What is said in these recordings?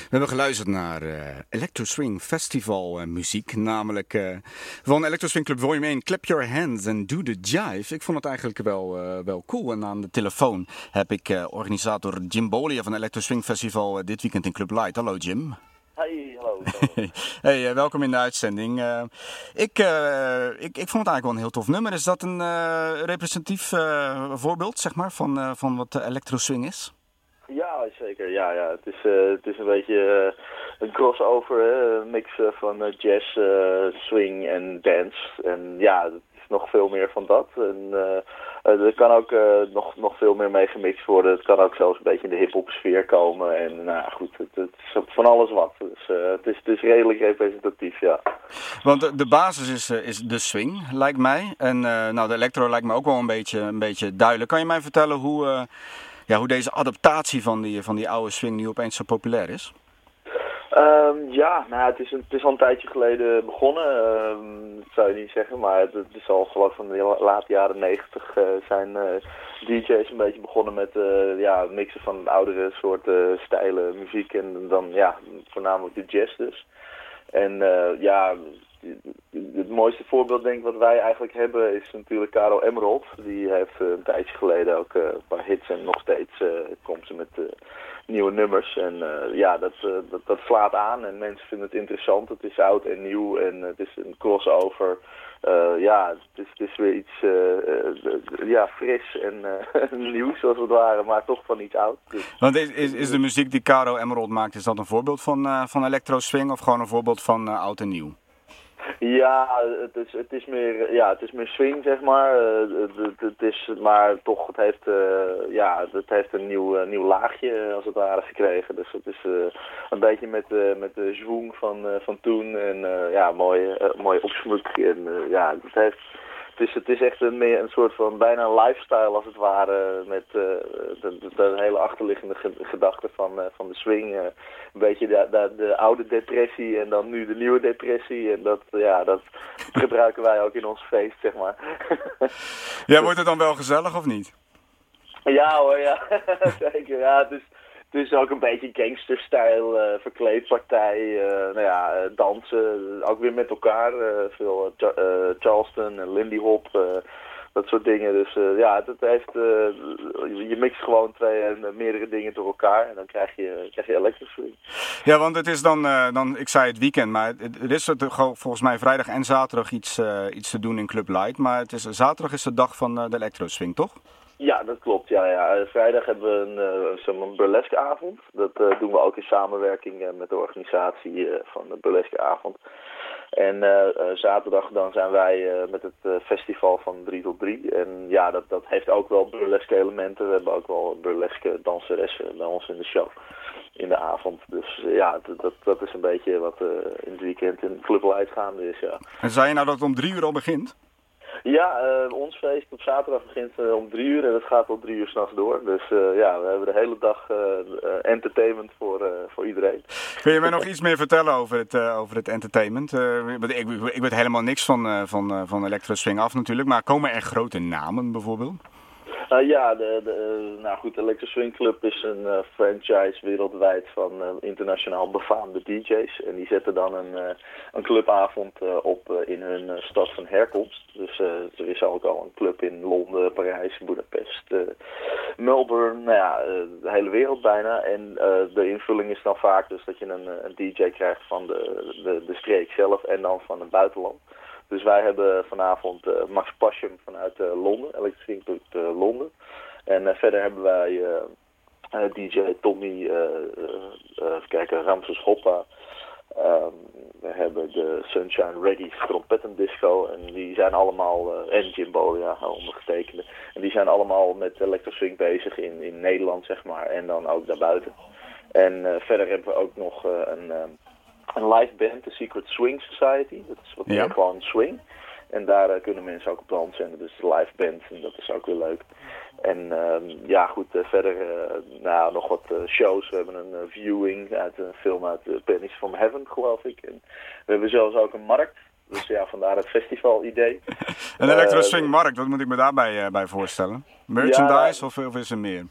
We hebben geluisterd naar Electro Swing Festival muziek. Namelijk van Electro Swing Club Volume 1, Clap Your Hands and Do The Jive. Ik vond het eigenlijk wel cool. En aan de telefoon heb ik organisator Jim Bolia van Electro Swing Festival dit weekend in Club Light. Hallo Jim. Hey, hallo. Hey, welkom in de uitzending. Ik vond het eigenlijk wel een heel tof nummer. Is dat een representatief voorbeeld, zeg maar, van wat Electro Swing is? Ja, zeker. Ja. Het is een beetje een crossover, hè? Een mix van jazz, swing en dance. En ja, het is nog veel meer van dat. En er kan ook nog veel meer mee gemixt worden. Het kan ook zelfs een beetje in de hip-hop sfeer komen. En nou goed, het is van alles wat. Dus het is redelijk representatief, ja. Want de basis is de swing, lijkt mij. En de electro lijkt me ook wel een beetje duidelijk. Kan je mij vertellen hoe deze adaptatie van die oude swing nu opeens zo populair is? Het is al een tijdje geleden begonnen, dat zou je niet zeggen, maar het is al geloof van de late jaren 90 zijn DJ's een beetje begonnen met mixen van oudere soorten stijlen muziek en dan voornamelijk de jazz dus. En het mooiste voorbeeld denk ik wat wij eigenlijk hebben is natuurlijk Caro Emerald. Die heeft een tijdje geleden ook een paar hits en nog steeds komt ze met nieuwe nummers. En dat slaat aan en mensen vinden het interessant. Het is oud en nieuw en het is een crossover. Het is weer iets fris en nieuws zoals het ware, maar toch van iets oud. Dus. Want is de muziek die Caro Emerald maakt, is dat een voorbeeld van electro swing of gewoon een voorbeeld van oud en nieuw? Ja, het is meer swing, zeg maar. Het heeft een nieuw laagje als het ware gekregen. Dus het is een beetje met de zwoeng van toen en mooi opsmuk. En het is echt meer een soort van bijna een lifestyle als het ware met de hele achterliggende gedachte van de swing. Een beetje de oude depressie en dan nu de nieuwe depressie. En dat gebruiken wij ook in ons feest, zeg maar. Ja, wordt het dan wel gezellig of niet? Ja hoor, ja. Zeker. Ja, het is ook een beetje gangsterstijl, verkleedpartij, dansen, ook weer met elkaar, veel Charleston en Lindy Hop, dat soort dingen. Dus je mixt gewoon twee en meerdere dingen door elkaar en dan krijg je electro swing. Ja, want het is dan ik zei het weekend, maar er is volgens mij vrijdag en zaterdag iets te doen in Club Light, maar zaterdag is de dag van de electro swing, toch? Ja, dat klopt. Ja. Vrijdag hebben we een burlesque avond. Dat doen we ook in samenwerking met de organisatie van de burlesque avond. En zaterdag dan zijn wij met het festival van 3 tot 3. En ja, dat heeft ook wel burlesque elementen. We hebben ook wel burlesque danseressen bij ons in de show. In de avond. Dus dat is een beetje wat in het weekend in Club Light gaande is, ja. En zei je nou dat het om 3 uur al begint? Ja, ons feest op zaterdag begint om 3 uur en het gaat tot 3 uur 's nachts door. Dus we hebben de hele dag entertainment voor iedereen. Kun je mij nog iets meer vertellen over het entertainment? Ik weet helemaal niks van electro swing af natuurlijk, maar komen er grote namen bijvoorbeeld? De Electro Swing Club is een franchise wereldwijd van internationaal befaamde DJ's. En die zetten dan een clubavond op in hun stad van herkomst. Dus er is ook al een club in Londen, Parijs, Budapest, Melbourne, de hele wereld bijna. En de invulling is dan vaak dus dat je een DJ krijgt van de streek zelf en dan van het buitenland. Dus wij hebben vanavond Max Paschum vanuit Londen, Electro Swing Club Londen. En verder hebben wij DJ Tommy, Ramses Hoppa. We hebben de Sunshine Reggae Trompetendisco en die zijn allemaal, en Jim Bolia, ondergetekende. En die zijn allemaal met electro swing bezig in Nederland, zeg maar, en dan ook daarbuiten. En verder hebben we ook nog een live band, de Secret Swing Society. Dat is wat meer gewoon swing. En daar kunnen mensen ook op dansen. En dat is de live band. En dat is ook weer leuk. En verder nog wat shows. We hebben een viewing uit een film uit Pennies from Heaven, geloof ik. En we hebben zelfs ook een markt. Dus ja, vandaar het festival-idee. Een electro swing markt, wat moet ik me daarbij bij voorstellen? Merchandise of is er meer?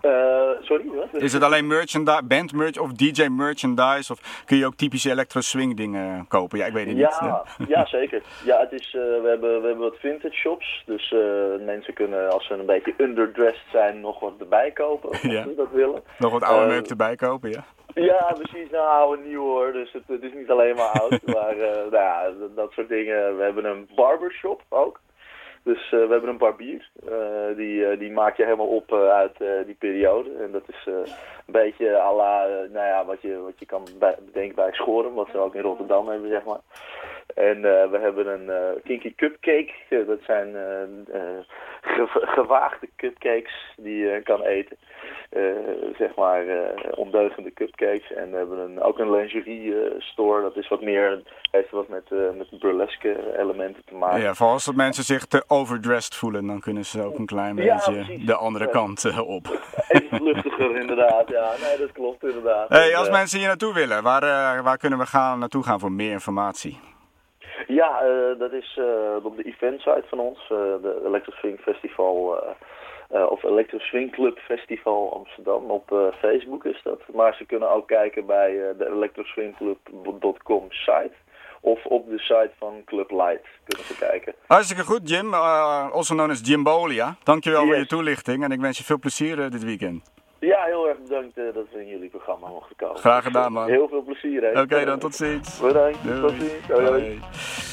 Sorry, wat? Is het alleen merchandise, band merch of DJ merchandise? Of kun je ook typische electro swing dingen kopen? Ja, ik weet het niet. Ja, zeker. Ja, het is, we hebben wat vintage shops. Dus mensen kunnen, als ze een beetje underdressed zijn, nog wat erbij kopen. Als ze dat willen. Nog wat oude meuk erbij kopen, ja. Ja, precies. Nou, oude nieuw hoor. Dus het is niet alleen maar oud. Maar nou ja, dat soort dingen. We hebben een barbershop ook. Dus we hebben een barbier. Die maak je helemaal op uit die periode. En dat is een beetje à la, nou ja, wat je kan bedenken bij Schoren. Wat ze ook in Rotterdam hebben, zeg maar. En we hebben een kinky cupcake. Dat zijn gewaagde cupcakes die je kan eten. Zeg maar ondeugende cupcakes. En we hebben ook een lingerie store. Dat is wat meer, heeft wat met burleske elementen te maken. Ja, voor als dat mensen zich te overdressed voelen, dan kunnen ze ook een klein beetje de andere kant op. Even luchtiger inderdaad, ja. Nee, dat klopt inderdaad. Hey, als mensen hier naartoe willen, waar kunnen we naartoe gaan voor meer informatie? Ja, dat is op de eventsite van ons, de Electro Swing Festival, of Electro Swing Club Festival Amsterdam. Op Facebook is dat. Maar ze kunnen ook kijken bij de electroswingclub.com site. Of op de site van Club Light kunnen ze kijken. Hartstikke goed, Jim. Also known as Jimbolia. Dankjewel voor je toelichting en ik wens je veel plezier dit weekend. Ja, heel erg bedankt dat we in jullie programma mochten komen. Graag gedaan, man. Heel veel plezier, hè. Oké, dan tot ziens. Bedankt. Doei. Tot ziens. Hoi.